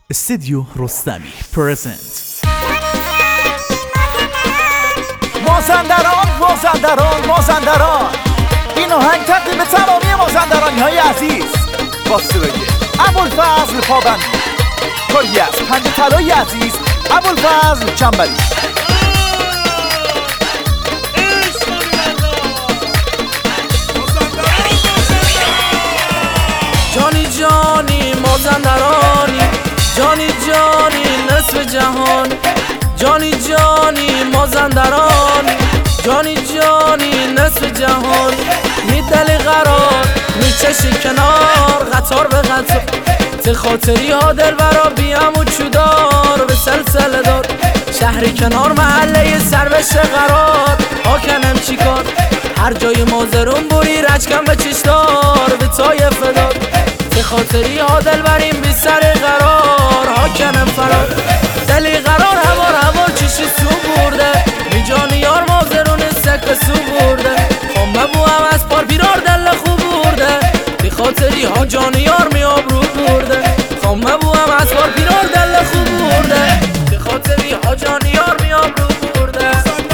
استدیو رستمی پرزنت. مازندران این آهنگ تقدیم به تمامی مازندرانی های عزیز با صدای ابوالفضل پابندی، کاری از پنج طلای عزیز ابوالفضل جنبلی. جانی جانی مازندرانی، جانی جانی نصف جهان، جانی جانی مازندرانی، جانی جانی نصف جهان. میدلی قرار میچشی کنار، قطار به قطار ته خاطری ها دل برا بیم و چودار به سلسله دار. شهری کنار محله سر بشه قرار، آکنم چی کار هر جای مازرون بوری رجکم به چشدار به طایفه دار. ته خاطری ها دل بریم بی سر قرار، آکنم فرار دلی قرار هوار چشی سو برده میجانی یار مازرون سک سو برده. خامه بو هم از پار بیرار دل خوب برده، بی خاطری ها جانی یار می آبرو برده. خامه بو هم از پار بیرار دل خوب برده، بی خاطری ها جانی یار می آبرو برده.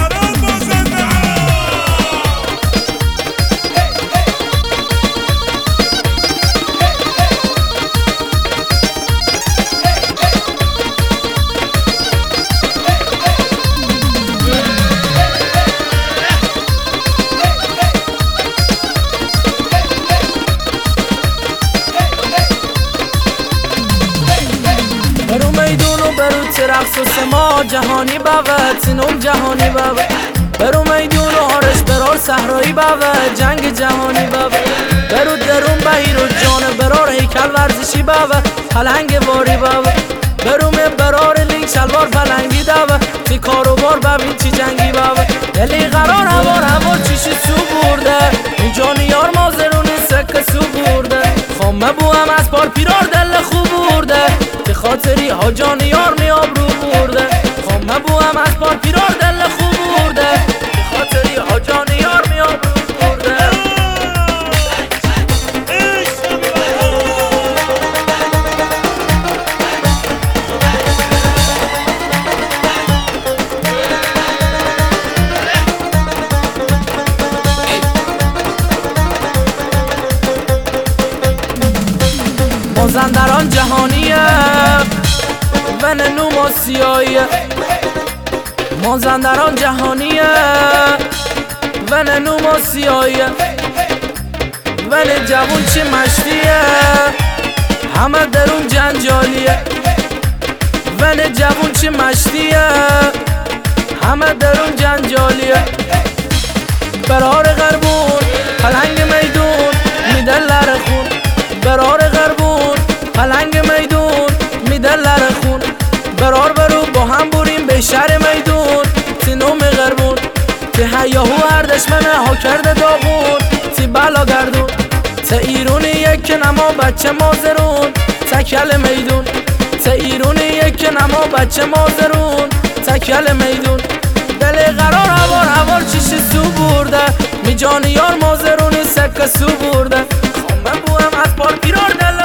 برو میدون و برو ترقص و سما جهانی بابا تینوم جهانی بابا. برو میدون و آرش برار صحرایی بابا جنگ جهانی بابا. برو درون بهیر و جان برار هیکل ورزشی بابا پلنگ واری بابا. برو می برار لینک شلوار پلنگی دابا تی کاروبار ببین چی جنگی بابا. دلی قرار هوار چیشی سو برده اینجانی یار مازرونی سک سو برده. خامه بو هم از پار پیرار دل خوب برده، به خاطری ها جانی یار می آبرو برده. خامه بو هم از پار پیرار دل خوب برده، به خاطری ها جانی یار می آبرو برده. مازندران جهانیه ون نوما سیاییه. مازندران جهانیه ون نوما سیاییه. ون جوون چی مشتیه همه درون جنجالیه. ون جوون چی مشتیه همه درون جنجالیه. برار غربون پلنگ میدون میدل لرخون، برار غربون پلنگ میدون میدل لرخون. برار برو با هم بریم به شهر میدون تی نوم غربون. تی هیاهو هر دشمنه ها کرده داغون تی بلا گردون. تی ایرونی یک نما بچه مازرون تکل میدون. تی ایرونی یک نما بچه مازرون تکل میدون. دل قرار هوار چیشی سو برده میجانی یار مازرونی سک سو برده. خامه بو هم از پار پیرار دل